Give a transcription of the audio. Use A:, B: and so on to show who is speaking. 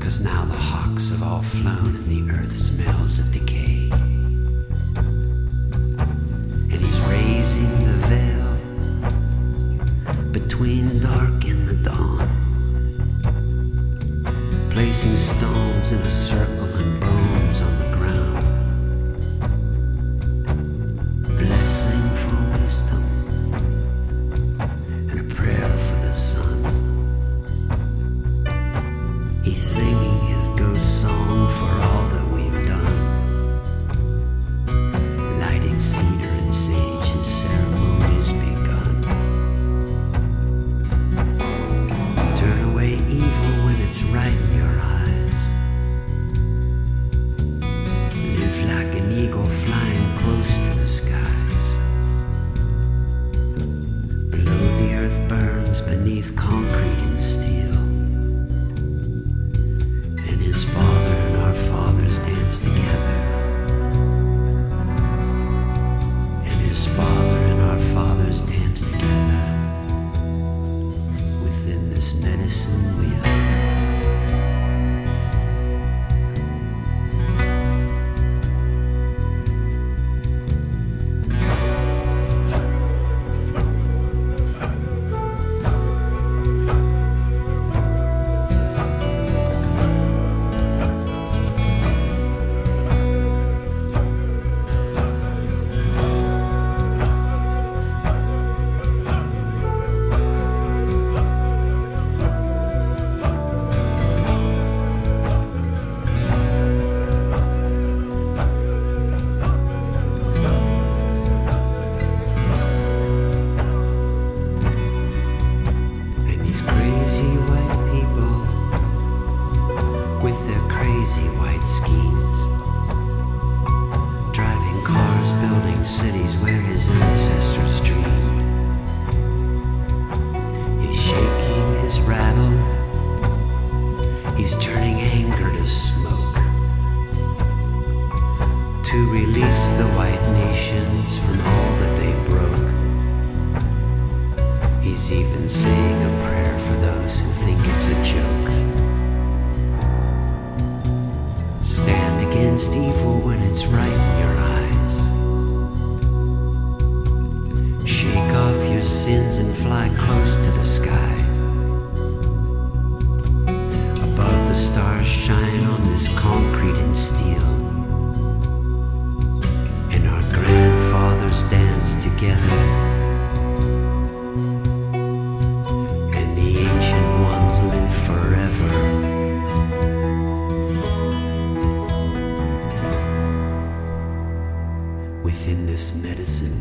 A: 'cause now the hawks have all flown and the earth smells of decay. And he's raising the veil between dark and the dawn, placing stones in a circle and bones on the ground. Blessing for wisdom and a prayer for the sun. He's singing his ghost song for all that we've done, lighting cedar and sage, his ceremony's begun. Turn away evil when it's right in your eyes. Live like an eagle flying close to the skies. Below the earth burns beneath concrete and steel. His father and our fathers dance together. And his father and our fathers dance together within this medicine wheel. Cities where his ancestors dreamed. He's shaking his rattle. He's turning anger to smoke to release the white nations from all that they broke. He's even saying a prayer for those who think it's a joke. Stand against evil when it's right in your eyes. Shake off your sins and fly close to the sky. Above the stars shine on this concrete and steel. And our grandfathers dance together. And the ancient ones live forever. Within this medicine